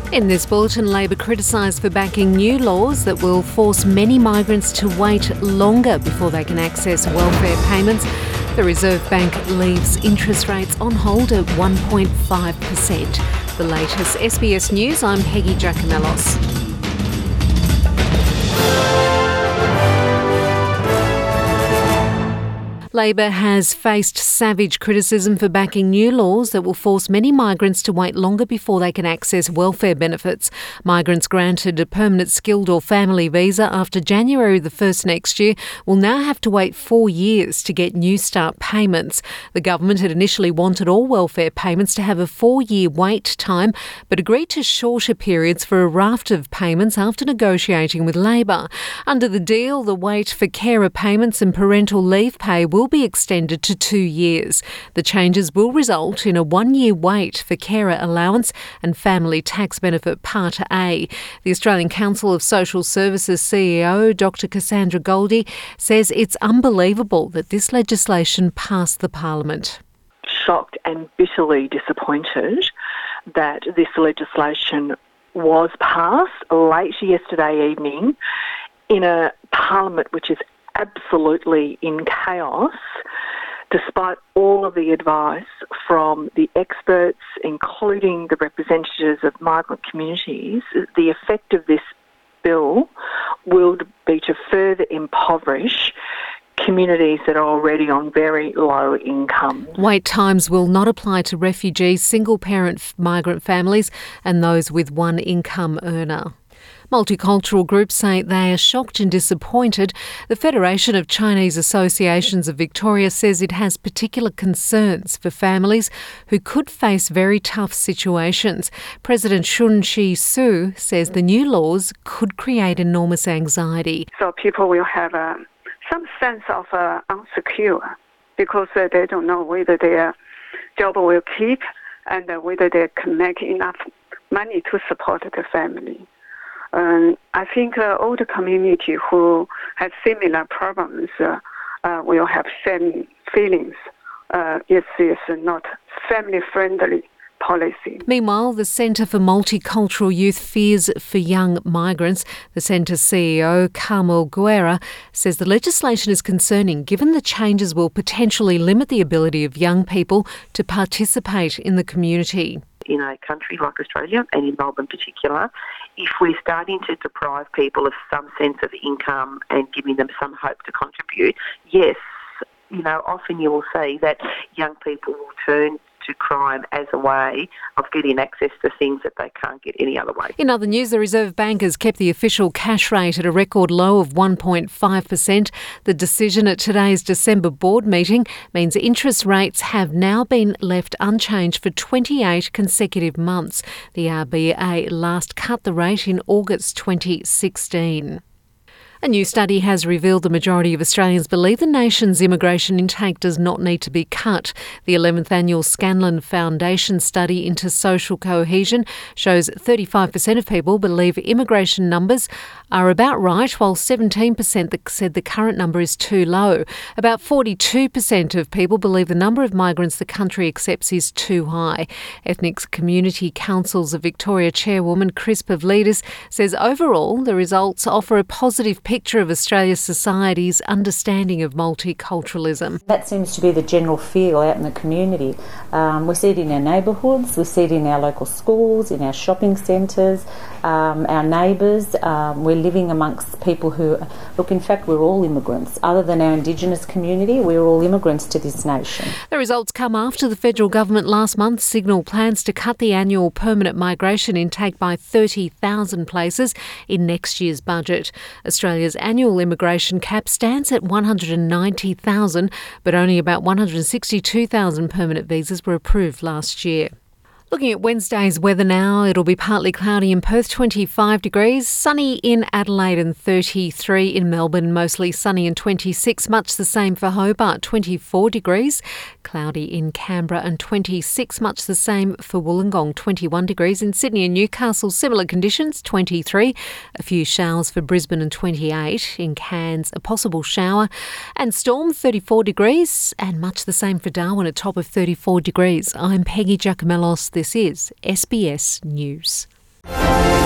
In this bulletin, Labor criticised for backing new laws that will force many migrants to wait longer before they can access welfare payments. The Reserve Bank leaves interest rates on hold at 1.5%. The latest SBS News, I'm Peggy Giacomellos. Labor has faced savage criticism for backing new laws that will force many migrants to wait longer before they can access welfare benefits. Migrants granted a permanent skilled or family visa after January the 1st next year will now have to wait 4 years to get New Start payments. The government had initially wanted all welfare payments to have a 4-year wait time, but agreed to shorter periods for a raft of payments after negotiating with Labor. Under the deal, the wait for carer payments and parental leave pay will be extended to 2 years. The changes will result in a 1-year wait for carer allowance and family tax benefit Part A. The Australian Council of Social Services CEO, Dr Cassandra Goldie, says it's unbelievable that this legislation passed the Parliament. Shocked and bitterly disappointed that this legislation was passed late yesterday evening in a Parliament which is absolutely in chaos, despite all of the advice from the experts, including the representatives of migrant communities. The effect of this bill will be to further impoverish communities that are already on very low income. Wait times will not apply to refugees, single-parent migrant families and those with one income earner. Multicultural groups say they are shocked and disappointed. The Federation of Chinese Associations of Victoria says it has particular concerns for families who could face very tough situations. President Shun Shi-su says the new laws could create enormous anxiety. So people will have some sense of insecure because they don't know whether their job will keep and whether they can make enough money to support the family. I think all the community who have similar problems will have same feelings. It's not family-friendly policy. Meanwhile, the Centre for Multicultural Youth fears for young migrants. The Centre's CEO, Carmel Guerra, says the legislation is concerning given the changes will potentially limit the ability of young people to participate in the community. In a country like Australia, and in Melbourne in particular, if we're starting to deprive people of some sense of income and giving them some hope to contribute, yes, often you will see that young people will turn to crime as a way of getting access to things that they can't get any other way. In other news, the Reserve Bank has kept the official cash rate at a record low of 1.5%. The decision at today's December board meeting means interest rates have now been left unchanged for 28 consecutive months. The RBA last cut the rate in August 2016. A new study has revealed the majority of Australians believe the nation's immigration intake does not need to be cut. The 11th annual Scanlon Foundation study into social cohesion shows 35% of people believe immigration numbers are about right, while 17% said the current number is too low. About 42% of people believe the number of migrants the country accepts is too high. Ethnic Community Councils of Victoria Chairwoman Chris Pavlidis says overall the results offer a positive picture of Australia's society's understanding of multiculturalism. That seems to be the general feel out in the community. We see it in our neighbourhoods, we see it in our local schools, in our shopping centres, our neighbours. We're living amongst people who, look, in fact, we're all immigrants. Other than our Indigenous community, we're all immigrants to this nation. The results come after the federal government last month signalled plans to cut the annual permanent migration intake by 30,000 places in next year's budget. Australia's annual immigration cap stands at 190,000, but only about 162,000 permanent visas were approved last year. Looking at Wednesday's weather now, it'll be partly cloudy in Perth, 25 degrees, sunny in Adelaide and 33 in Melbourne, mostly sunny and 26, much the same for Hobart, 24 degrees, cloudy in Canberra and 26, much the same for Wollongong, 21 degrees, in Sydney and Newcastle, similar conditions, 23, a few showers for Brisbane and 28, in Cairns a possible shower, and Storm, 34 degrees, and much the same for Darwin, a top of 34 degrees. I'm Peggy Giacomellos. This is SBS News. Bye.